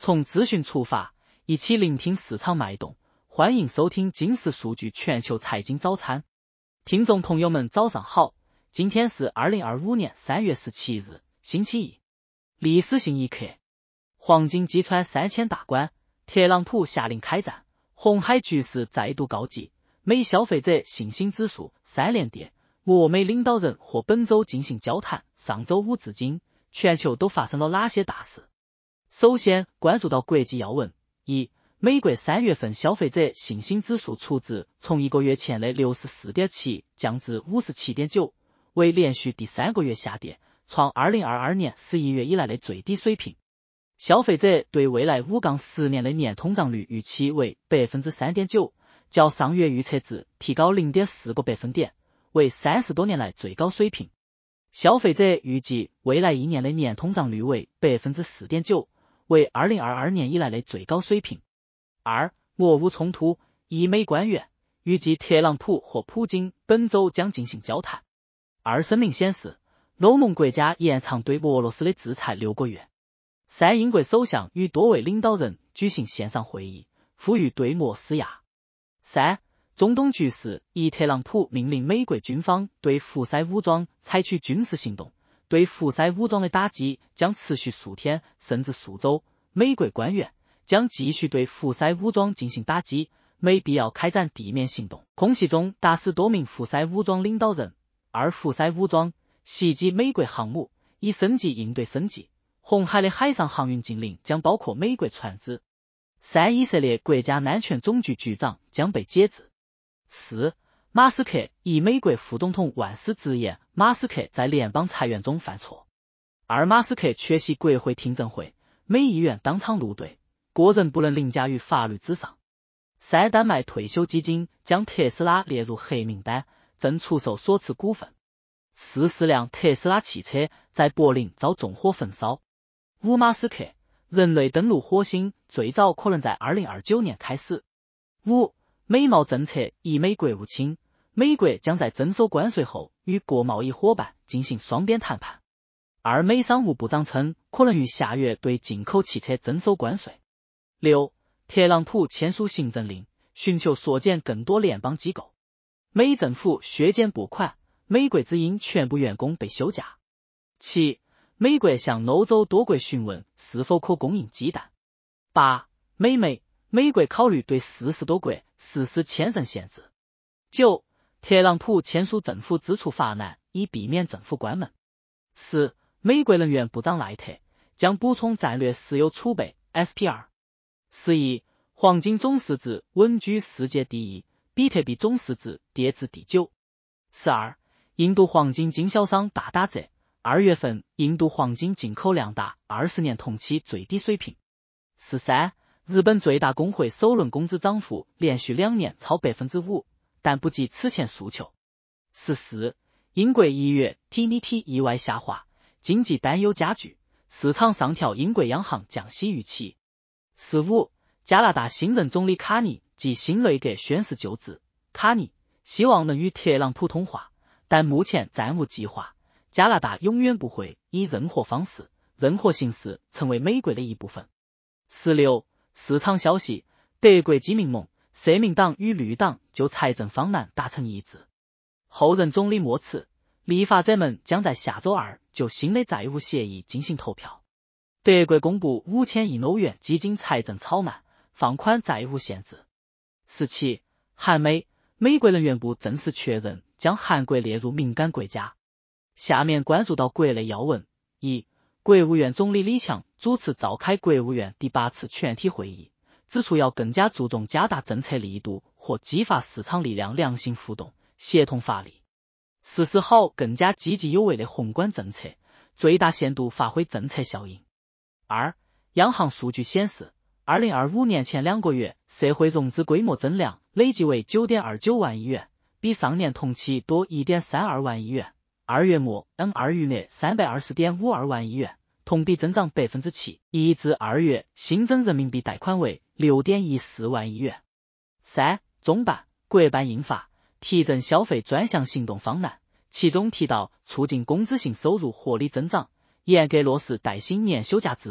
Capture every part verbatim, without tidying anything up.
从资讯出发，一起聆听市场脉动。欢迎收听金石数据全球财经早餐。听众朋友们早上好，今天是二零二五年三月十七日，星期一。历史性一刻，黄金击穿三千大关，特朗普下令开战，红海局势再度告急，美消费者信心指数三连跌，俄美领导人或本周进行交谈。上周五至今，全球都发生了哪些大事？首先关注到国际要闻。一、美国三月份消费者信心指数初值从一个月前的 六十四点七 降至 五十七点九， 为连续第三个月下跌，创二零二二年十一月以来的最低水平。消费者对未来五到十年的年通胀率预期为 百分之三点九， 较上月预测值提高 零点四个百分点，为三十多年来最高水平。消费者预计未来一年的年通胀率为 百分之四点九， 为二零二二年以来的最高水平。二、俄乌冲突，以美官员预计特朗普和普京本周将进行交谈。二声明显示，欧盟国家延长对俄罗斯的制裁六个月。三、英国首相与多位领导人举行线上会议，呼吁对俄施压。三、中东局势，以特朗普命令美国军方对胡塞武装采取军事行动，对胡塞武装的打击将持续数天甚至数周。美国官员将继续对胡塞武装进行打击，没必要开展地面行动。空袭中打死多名胡塞武装领导人。二、胡塞武装袭击美国航母，以升级应对升级。红海的海上航运禁令将包括美国船只。三、以色列国家安全总局局长将被解职。四、马斯克以美国副总统万斯直言，马斯克在联邦裁员中犯错。二、马斯克缺席国会听证会，美议员当场怒怼，个人不能凌驾于法律之上。三、丹麦退休基金将特斯拉列入黑名单，正出售所持股份。四十辆特斯拉汽车在柏林遭纵火焚烧。五、马斯克，人类登陆火星最早可能在二零二九年开始。五、美贸政策，以美国务卿，美国将在征收关税后与各贸易伙伴进行双边谈判。二、美商务部长称，可能于下月对进口汽车征收关税。六、特朗普签署行政令，寻求缩减更多联邦机构。美政府削减拨款，美国之音全部员工被休假。七、美国向欧洲多国询问是否可供应鸡蛋。八、美美，美国考虑对四十多国实施签证限制。九、特朗普签署政府支出法案，以避免政府关门。十、美国能源部长赖特将补充战略石油储备 S P R。十一、黄金总市值稳居世界第一，比特币总市值跌至第九。十二、印度黄金经销商大打折，二月份印度黄金进口量达二十年同期最低水平。十三、日本最大工会首轮工资涨幅连续两年超 百分之五， 但不及此前诉求。十四、英国一月 G D P 意外下滑，经济担忧加剧，市场上调英国央行降息预期。十五、加拿大新任总理卡尼及新内阁宣誓就职，卡尼希望能与特朗普通话，但目前暂无计划。加拿大永远不会以任何方式、任何形式成为美国的一部分。十六、市场消息，德国基民盟、社民党与绿党就财政方案达成一致。后任总理莫茨，立法者们将在下周二就新的债务协议进行投票。德国公布五千亿欧元基金财政草案，放宽债务限制。十七、韩美，美国能源部正式确认将韩国列入敏感国家。下面关注到国内要闻。一、国务院总理李强主持召开国务院第八次全体会议，指出要更加注重加大政策力度和激发市场力量良性互动，协同发力，实施好更加积极有为的宏观政策，最大限度发挥政策效应。二、央行数据显示，二零二五年前两个月社会融资规模增量累计为 九点二九万亿元，比上年同期多 一点三二万亿元。二月末 N 二 余额 三百二十点五二万亿元，同比增长 百分之七。一至二月新增人民币贷款为 六点一四万亿元。三、中办、国办印发提振消费专项行动方案，其中提到促进工资性收入合理增长，严格落实带薪年休假制度，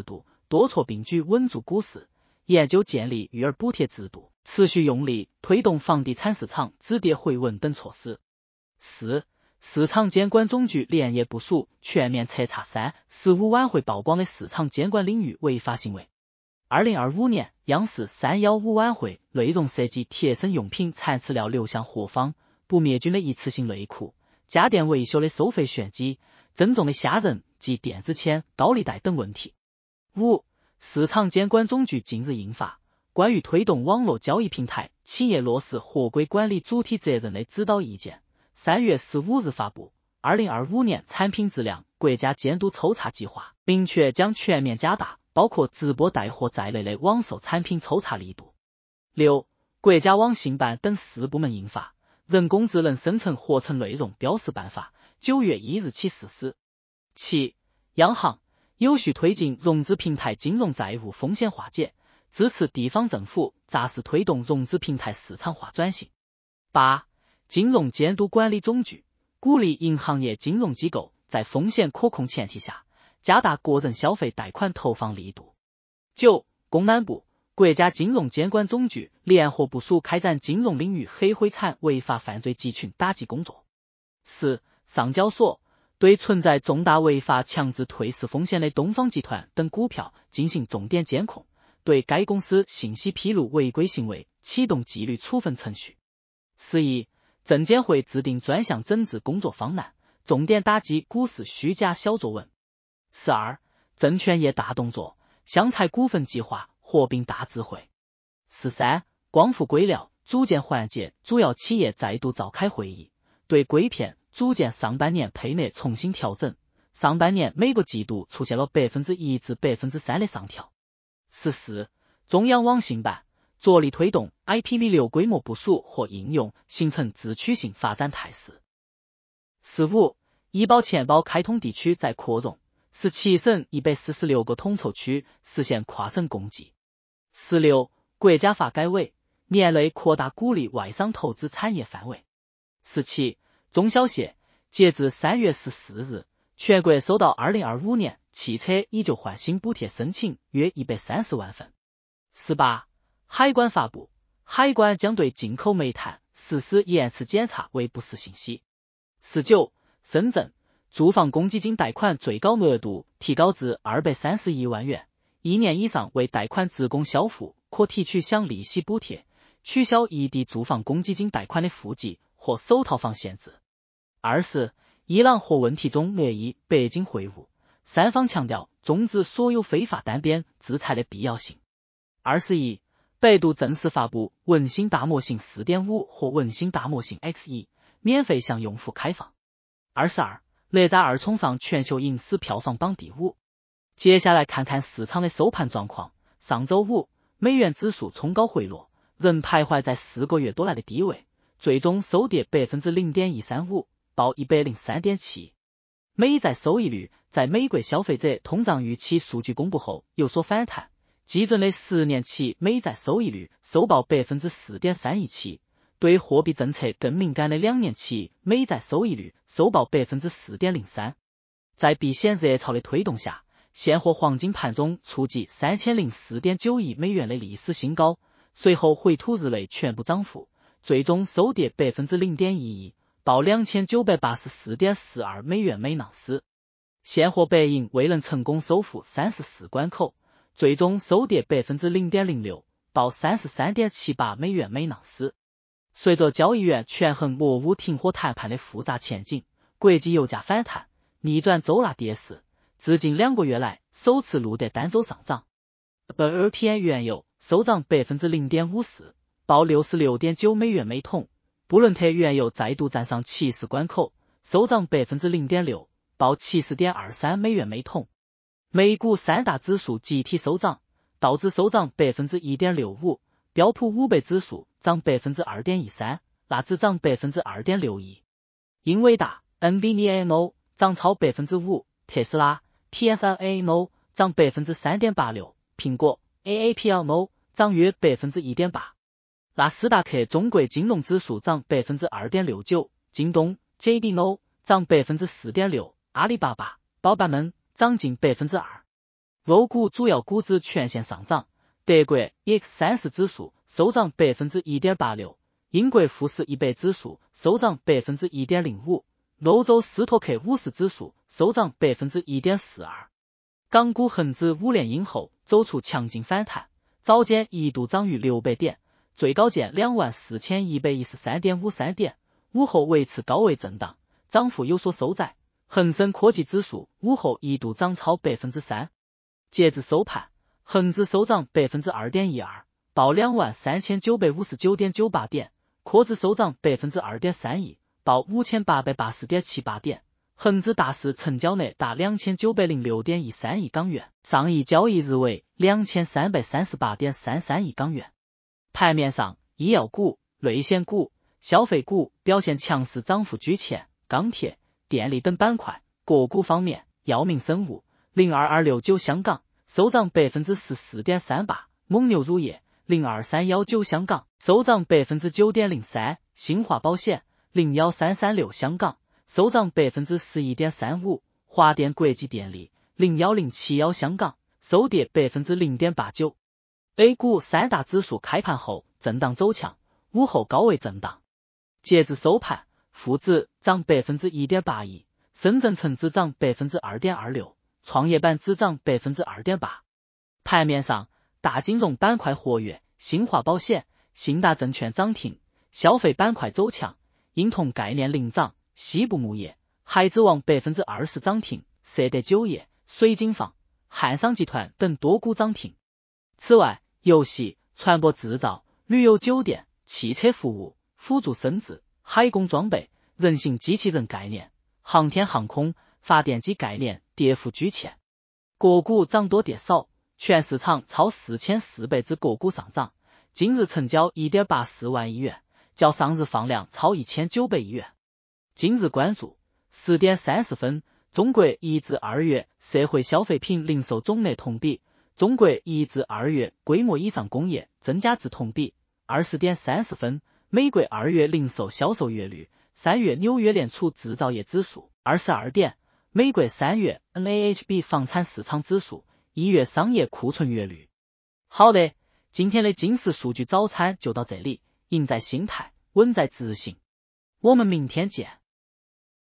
多措并举稳住股市，研究建立育儿补贴制度，持续用力推动房地产市场止跌回稳等措施。四、市场监管总局连夜部署，全面彻查三十五晚会曝光的市场监管领域违法行为。二零二五年央视三一五晚会内容涉及贴身用品残次料六项货方、不灭菌的一次性内裤、家电维修的收费炫技、珍重的虾仁及电子签、高利贷等问题。五、市场监管总局近日印发关于推动网络交易平台企业落实合规管理主体责任的指导意见，三月十五日发布二零二五年产品质量国家监督抽查计划，明确将全面加大包括直播带货在内的网售产品抽查力度。六、国家网信办等四部门印发人工智能生成合成内容标识办法，九月一日起实施。七、央行有序推进融资平台金融债务风险化解，支持地方政府扎实推动融资平台市场化转型。八、金融监督管理总局鼓励银行业金融机构在风险可控前提下，加大个人消费贷款投放力度。九、公安部、国家金融监管总局联合部署开展金融领域黑灰产违法犯罪集群打击工作。四、上交所对存在重大违法强制退市风险的东方集团等股票进行重点监控，对该公司信息披露违规行为启动纪律处分程序。十一、证监会制定专项整治工作方案，重点打击股市虚假小作文。十二、证券业大动作，湘财股份计划合并大智慧。十三、光伏硅料组件环节主要企业再度召开会议，对硅片组件上半年配额重新调整，上半年每个季度出现了百分之一至百分之三的上调。十四、中央网信办着力推动 I P V 六 规模部署和应用，形成自驱性发展态势。十五、医保钱包开通地区在扩容，十七省一百四十六个统筹区实现跨省共济。十六、国家发改委年内扩大鼓励外商投资产业范围。十七、中小协截至三月十四日，全国收到二零二五年汽车以旧换新补贴申请约一百三十万份。十八、海关发布，海关将对进口煤炭实施延迟检查为不实信息。十九、深圳住房公积金贷款最高额度提高至二百三十一万元，一年以上为贷款自供销付可提取享利息补贴，取消异地住房公积金贷款的户籍或首套房限制。二是伊朗核问题中乐意北京会晤，三方强调终止所有非法单边制裁的必要性。二十一、百度正式发布文心大模型 四点五 和文心大模型 X 一， 免费向用户开放。二十二、哪吒二冲上全球影史票房榜第五。接下来看看市场的收盘状况。上周五，美元指数冲高回落，仍徘徊在四个月多来的低位，最终收跌 百分之零点一三五， 报 一百零三点七。美债收益率在美国消费者通胀预期数据公布后有所反弹，基准的十年期美债收益率收报 百分之四点三一七， 对货币政策更敏感的两年期美债收益率收报 百分之四点零三。 在避险热潮的推动下，现货黄金盘中触及 三千零四点九亿美元的历史新高，随后回吐日内全部涨幅，最终收跌 百分之零点一一，报 两千九百八十四点四二美元每盎司。现货白银未能成功收复三十四关口，最终收跌 百分之零点零六， 报 三十三点七八美元每盎司。随着交易员权衡俄乌停火谈判的复杂前景，国际油价反弹，逆转周拉跌势，至今两个月来首次录得单周上涨。本 L P I 原油收涨 百分之零点五四， 报 六十六点九美元每桶。布伦特原油再度站上七十关口，收涨 百分之零点六， 报 七十点二三美元每桶。美股三大指数集体收涨，道指收涨 百分之一点六五， 标普五百指数涨 百分之二点一三， 纳指涨 百分之二点六一。英伟达 N V I D I A 涨超 百分之五， 特斯拉 T S L A 涨 百分之三点八六， 苹果 A A P L 涨约 百分之一点八。纳斯达克中国金融指数涨 百分之二点六九， 京东 J D O 涨 百分之四点六， 阿里巴巴、宝巴们涨近 百分之二。 欧股主要股指全线上涨，德国 E X 三十 指数收涨 百分之一点八六， 英国富时一百指数收涨 百分之一点零五， 欧洲斯托克五十指数收涨 百分之一点四二。港股恒指五连阴后走出强劲反弹，早间一度涨逾六百点，最高见 两万四千一百一十三点五三点，午后维持高位震荡，涨幅有所收窄。恒生科技指数午后一度涨超 百分之三。截至收盘，恒指收涨 百分之二点一二， 报 两万三千九百五十九点九八点，科指收涨 百分之二点三一， 报 五千八百八十点七八点。恒指大市成交额达 两千九百零六点一三亿港元，上一交易日为 两千三百三十八点三三亿港元。盘面上，医药股、内险股、消费股表现强势，涨幅居前，钢铁、电力等板块。个股方面，药明生物零二二六九香港收涨 百分之十四点三八， 蒙牛乳业零二三一九香港收涨 百分之九点零三， 新华保险零一三三六香港收涨 百分之十一点三五， 华电国际电力零一零七一香港收跌 百分之零点八九。 A 股三大指数开盘后震荡走强，午后高位震荡。截至收盘，沪指涨 百分之一点八一， 深圳成指涨 百分之二点二六， 创业板指涨 百分之二点八。 盘面上，大金融板块活跃，新华保险、信达证券涨停，消费板块走强，英通概念领涨，西部牧业、海之王 百分之二十 涨停，色德酒业、水景坊、汉商集团等多股涨停。此外，游戏、传播制造、旅游酒店、汽车服务、辅助生质、海工装备、人形机器人概念、航天航空、发电机概念跌幅居前。个股涨多跌少，全市场超四千四百只个股上涨，今日成交 一点八四万亿元，较上日放量超一千九百亿元。今日关注十点三十分，中国一至二月社会消费品零售总额同比，中国一至二月规模以上工业增加至同比。二十点三十分，美国二月零售销售月率，三月纽约联储制造业指数。二十二点，美国三月 N A H B 房产市场指数，一月商业库存月率。好的，今天的金石数据早餐就到这里，赢在心态，稳在执行。我们明天见。